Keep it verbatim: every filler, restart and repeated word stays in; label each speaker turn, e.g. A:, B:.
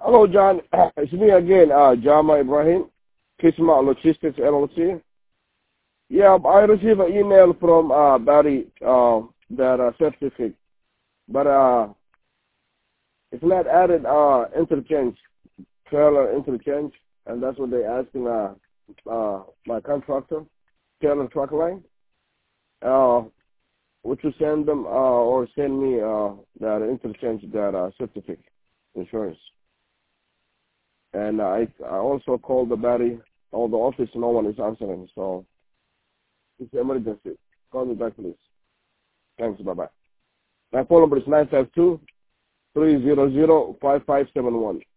A: Hello, John. It's me again, uh, Jama Ibrahim, Kisma Logistics L L C. Yeah, I received an email from uh, Barry uh, that uh, certificate, but uh, it's not added uh, interchange, trailer interchange, and that's what they asking uh, uh, my contractor, Taylor Truck Line. Uh, would you send them uh, or send me uh, that interchange, that uh, certificate, insurance? And I I also called the Barry, all the office, no one is answering, so it's an emergency. Call me back, please. Thanks, bye-bye. My phone number is nine five two, three zero zero, five five seven one.